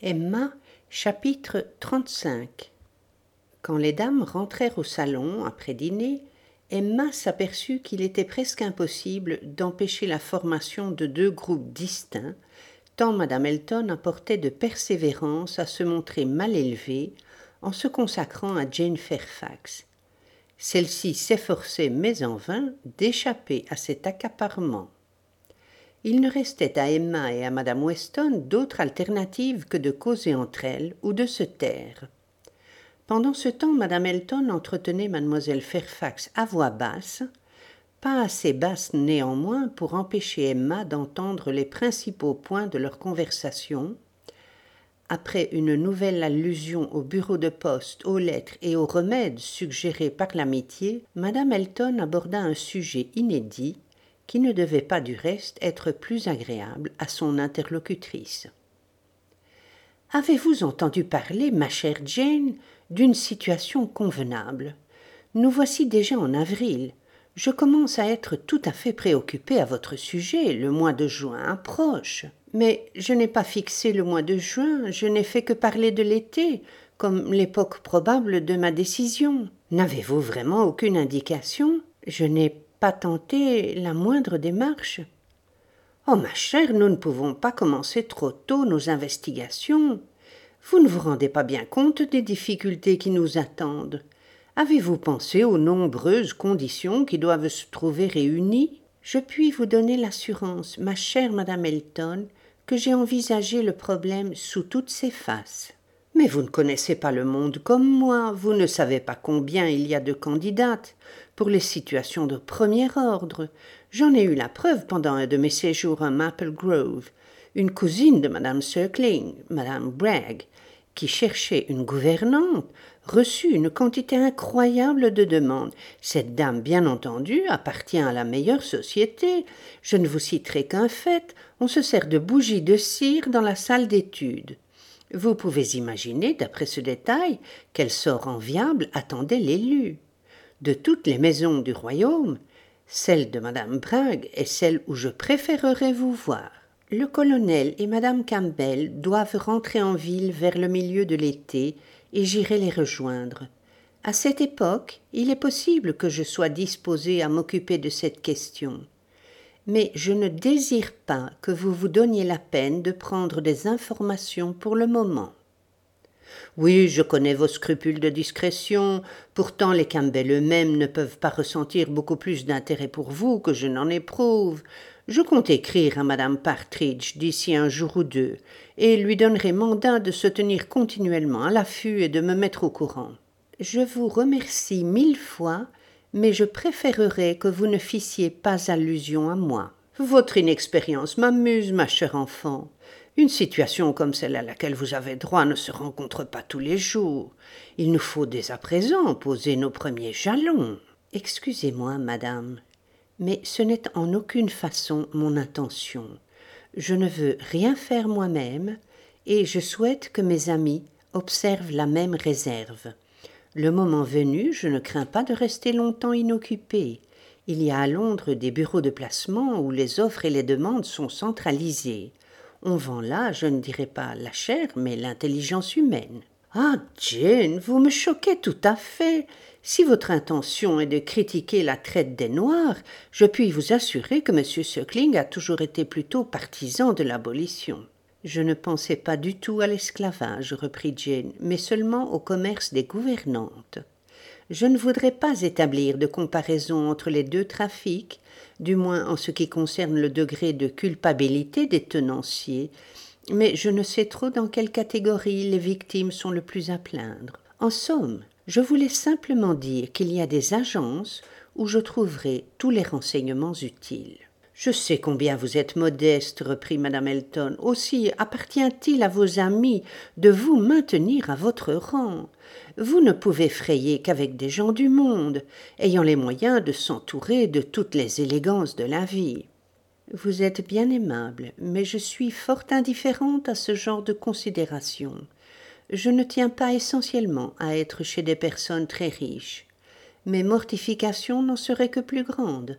Emma, chapitre 35. Quand les dames rentrèrent au salon après dîner, Emma s'aperçut qu'il était presque impossible d'empêcher la formation de deux groupes distincts, tant Madame Elton apportait de persévérance à se montrer mal élevée en se consacrant à Jane Fairfax. Celle-ci s'efforçait, mais en vain, d'échapper à cet accaparement. Il ne restait à Emma et à Madame Weston d'autre alternative que de causer entre elles ou de se taire. Pendant ce temps, Madame Elton entretenait Mademoiselle Fairfax à voix basse, pas assez basse néanmoins pour empêcher Emma d'entendre les principaux points de leur conversation. Après une nouvelle allusion au bureau de poste, aux lettres et aux remèdes suggérés par l'amitié, Madame Elton aborda un sujet inédit, qui ne devait pas du reste être plus agréable à son interlocutrice. « Avez-vous entendu parler, ma chère Jane, d'une situation convenable ? Nous voici déjà en avril. Je commence à être tout à fait préoccupée à votre sujet, le mois de juin approche. Mais je n'ai pas fixé le mois de juin, je n'ai fait que parler de l'été, comme l'époque probable de ma décision. N'avez-vous vraiment aucune indication ? Je n'ai pas tenté la moindre démarche. Oh, ma chère, nous ne pouvons pas commencer trop tôt nos investigations. Vous ne vous rendez pas bien compte des difficultés qui nous attendent. Avez-vous pensé aux nombreuses conditions qui doivent se trouver réunies ? Je puis vous donner l'assurance, ma chère Madame Elton, que j'ai envisagé le problème sous toutes ses faces. Mais vous ne connaissez pas le monde comme moi, vous ne savez pas combien il y a de candidates pour les situations de premier ordre. J'en ai eu la preuve pendant un de mes séjours à Maple Grove. Une cousine de Madame Suckling, Madame Bragg, qui cherchait une gouvernante, reçut une quantité incroyable de demandes. Cette dame, bien entendu, appartient à la meilleure société. Je ne vous citerai qu'un fait, on se sert de bougies de cire dans la salle d'études. Vous pouvez imaginer, d'après ce détail, quel sort enviable attendait l'élu. De toutes les maisons du royaume, celle de Madame Bragg est celle où je préférerais vous voir. Le colonel et Madame Campbell doivent rentrer en ville vers le milieu de l'été et j'irai les rejoindre. À cette époque, il est possible que je sois disposée à m'occuper de cette question. Mais je ne désire pas que vous vous donniez la peine de prendre des informations pour le moment. Oui, je connais vos scrupules de discrétion, pourtant les Campbell eux-mêmes ne peuvent pas ressentir beaucoup plus d'intérêt pour vous que je n'en éprouve. Je compte écrire à Madame Partridge d'ici un jour ou deux, et lui donnerai mandat de se tenir continuellement à l'affût et de me mettre au courant. Je vous remercie 1000 fois, mais je préférerais que vous ne fissiez pas allusion à moi. Votre inexpérience m'amuse, ma chère enfant. Une situation comme celle à laquelle vous avez droit ne se rencontre pas tous les jours. Il nous faut dès à présent poser nos premiers jalons. Excusez-moi, madame, mais ce n'est en aucune façon mon intention. Je ne veux rien faire moi-même, et je souhaite que mes amis observent la même réserve. Le moment venu, je ne crains pas de rester longtemps inoccupée. Il y a à Londres des bureaux de placement où les offres et les demandes sont centralisées. On vend là, je ne dirais pas la chair, mais l'intelligence humaine. Ah, Jane, vous me choquez tout à fait. Si votre intention est de critiquer la traite des Noirs, je puis vous assurer que M. Suckling a toujours été plutôt partisan de l'abolition. Je ne pensais pas du tout à l'esclavage, reprit Jane, mais seulement au commerce des gouvernantes. Je ne voudrais pas établir de comparaison entre les deux trafics, du moins en ce qui concerne le degré de culpabilité des tenanciers, mais je ne sais trop dans quelle catégorie les victimes sont le plus à plaindre. En somme, je voulais simplement dire qu'il y a des agences où je trouverai tous les renseignements utiles. Je sais combien vous êtes modeste, reprit Madame Elton. Aussi appartient-il à vos amis de vous maintenir à votre rang. Vous ne pouvez frayer qu'avec des gens du monde, ayant les moyens de s'entourer de toutes les élégances de la vie. Vous êtes bien aimable, mais je suis fort indifférente à ce genre de considération. Je ne tiens pas essentiellement à être chez des personnes très riches. Mes mortifications n'en seraient que plus grandes.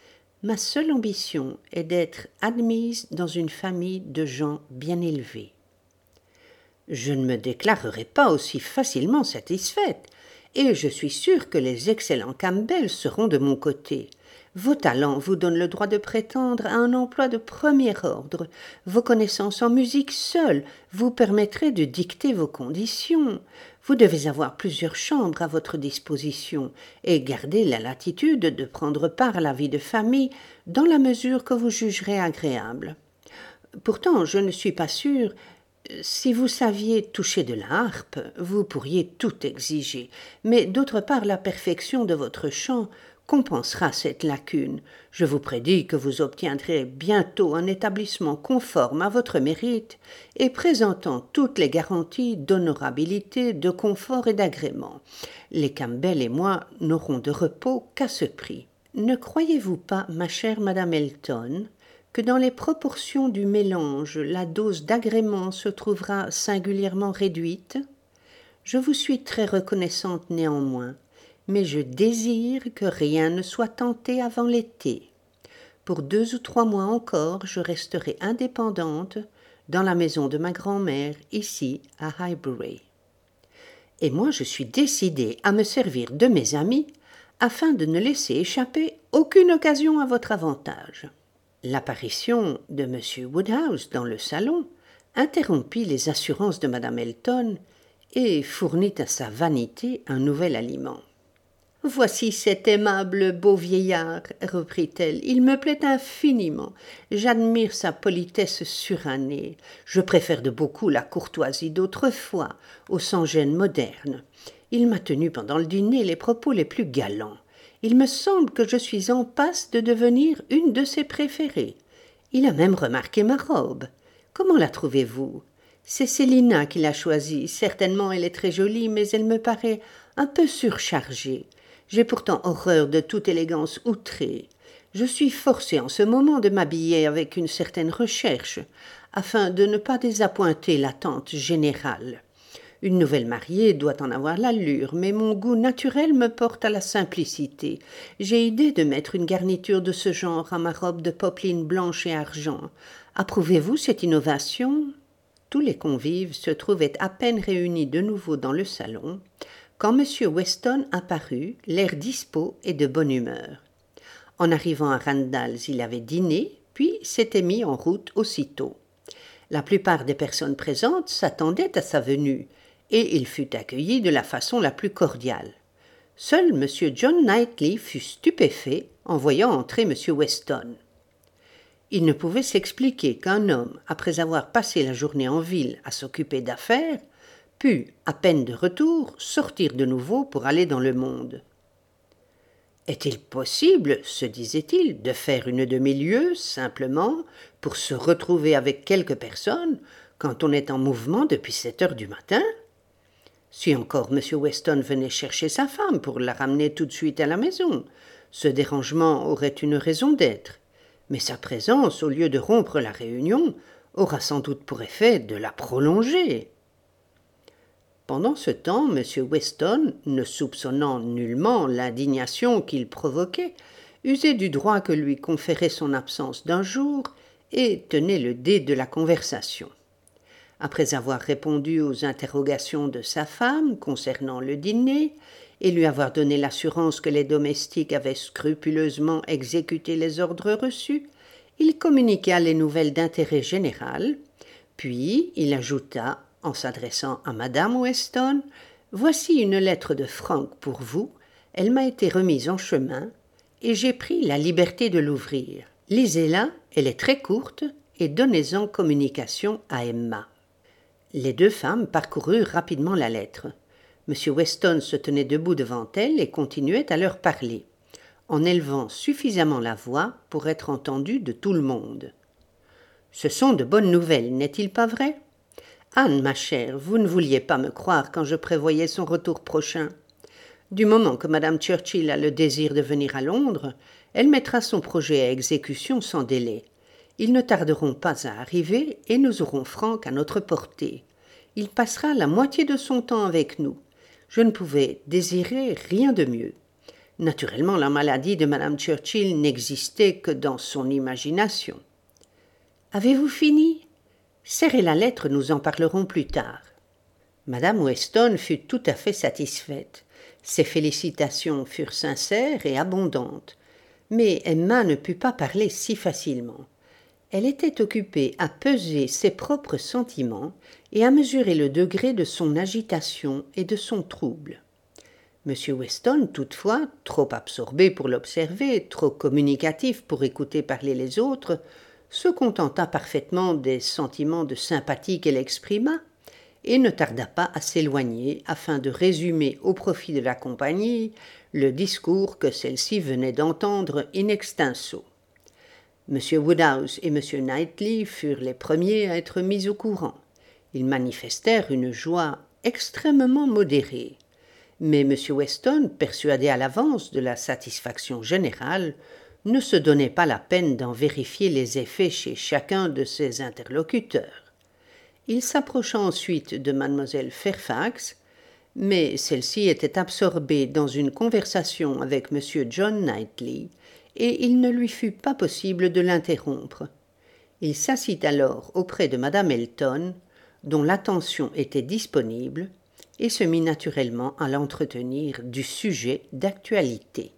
Ma seule ambition est d'être admise dans une famille de gens bien élevés. Je ne me déclarerai pas aussi facilement satisfaite, et je suis sûre que les excellents Campbell seront de mon côté. Vos talents vous donnent le droit de prétendre à un emploi de premier ordre. Vos connaissances en musique seules vous permettraient de dicter vos conditions. Vous devez avoir plusieurs chambres à votre disposition et garder la latitude de prendre part à la vie de famille dans la mesure que vous jugerez agréable. Pourtant, je ne suis pas sûre. Si vous saviez toucher de la harpe, vous pourriez tout exiger, mais d'autre part la perfection de votre chant compensera cette lacune. Je vous prédis que vous obtiendrez bientôt un établissement conforme à votre mérite et présentant toutes les garanties d'honorabilité, de confort et d'agrément. Les Campbell et moi n'aurons de repos qu'à ce prix. Ne croyez-vous pas, ma chère madame Elton, que dans les proportions du mélange, la dose d'agrément se trouvera singulièrement réduite? Je vous suis très reconnaissante néanmoins, mais je désire que rien ne soit tenté avant l'été. Pour 2 ou 3 mois encore, je resterai indépendante dans la maison de ma grand-mère, ici, à Highbury. Et moi, je suis décidée à me servir de mes amis afin de ne laisser échapper aucune occasion à votre avantage. L'apparition de M. Woodhouse dans le salon interrompit les assurances de Mme Elton et fournit à sa vanité un nouvel aliment. « Voici cet aimable beau vieillard, reprit-elle. Il me plaît infiniment. J'admire sa politesse surannée. Je préfère de beaucoup la courtoisie d'autrefois au sans-gêne moderne. Il m'a tenu pendant le dîner les propos les plus galants. Il me semble que je suis en passe de devenir une de ses préférées. Il a même remarqué ma robe. Comment la trouvez-vous? C'est Célina qui l'a choisie. Certainement elle est très jolie, mais elle me paraît un peu surchargée. J'ai pourtant horreur de toute élégance outrée. Je suis forcée en ce moment de m'habiller avec une certaine recherche, afin de ne pas désappointer l'attente générale. Une nouvelle mariée doit en avoir l'allure, mais mon goût naturel me porte à la simplicité. J'ai idée de mettre une garniture de ce genre à ma robe de popeline blanche et argent. Approuvez-vous cette innovation? Tous les convives se trouvaient à peine réunis de nouveau dans le salon, quand M. Weston apparut, l'air dispos et de bonne humeur. En arrivant à Randalls, il avait dîné, puis s'était mis en route aussitôt. La plupart des personnes présentes s'attendaient à sa venue, et il fut accueilli de la façon la plus cordiale. Seul M. John Knightley fut stupéfait en voyant entrer M. Weston. Il ne pouvait s'expliquer qu'un homme, après avoir passé la journée en ville à s'occuper d'affaires, pût, à peine de retour, sortir de nouveau pour aller dans le monde. Est-il possible, se disait-il, de faire une demi-lieue, simplement, pour se retrouver avec quelques personnes, quand on est en mouvement depuis 7 heures du matin? Si encore M. Weston venait chercher sa femme pour la ramener tout de suite à la maison, ce dérangement aurait une raison d'être, mais sa présence, au lieu de rompre la réunion, aura sans doute pour effet de la prolonger. Pendant ce temps, M. Weston, ne soupçonnant nullement l'indignation qu'il provoquait, usait du droit que lui conférait son absence d'un jour et tenait le dé de la conversation. Après avoir répondu aux interrogations de sa femme concernant le dîner et lui avoir donné l'assurance que les domestiques avaient scrupuleusement exécuté les ordres reçus, il communiqua les nouvelles d'intérêt général, puis il ajouta, en s'adressant à Madame Weston, « Voici une lettre de Frank pour vous, elle m'a été remise en chemin, et j'ai pris la liberté de l'ouvrir. Lisez-la, elle est très courte, et donnez-en communication à Emma. » Les 2 femmes parcoururent rapidement la lettre. M. Weston se tenait debout devant elles et continuait à leur parler, en élevant suffisamment la voix pour être entendu de tout le monde. « Ce sont de bonnes nouvelles, n'est-il pas vrai? Anne, ma chère, vous ne vouliez pas me croire quand je prévoyais son retour prochain. Du moment que Mme Churchill a le désir de venir à Londres, elle mettra son projet à exécution sans délai. Ils ne tarderont pas à arriver et nous aurons Frank à notre portée. Il passera la moitié de son temps avec nous. Je ne pouvais désirer rien de mieux. Naturellement, la maladie de Mme Churchill n'existait que dans son imagination. Avez-vous fini? Serrez la lettre, nous en parlerons plus tard. Madame Weston fut tout à fait satisfaite. Ses félicitations furent sincères et abondantes. Mais Emma ne put pas parler si facilement. Elle était occupée à peser ses propres sentiments et à mesurer le degré de son agitation et de son trouble. M. Weston, toutefois, trop absorbé pour l'observer, trop communicatif pour écouter parler les autres, se contenta parfaitement des sentiments de sympathie qu'elle exprima et ne tarda pas à s'éloigner afin de résumer au profit de la compagnie le discours que celle-ci venait d'entendre in extenso. M. Woodhouse et M. Knightley furent les premiers à être mis au courant. Ils manifestèrent une joie extrêmement modérée. Mais M. Weston, persuadé à l'avance de la satisfaction générale, ne se donnait pas la peine d'en vérifier les effets chez chacun de ses interlocuteurs. Il s'approcha ensuite de Mlle Fairfax, mais celle-ci était absorbée dans une conversation avec M. John Knightley, et il ne lui fut pas possible de l'interrompre. Il s'assit alors auprès de Mme Elton, dont l'attention était disponible, et se mit naturellement à l'entretenir du sujet d'actualité.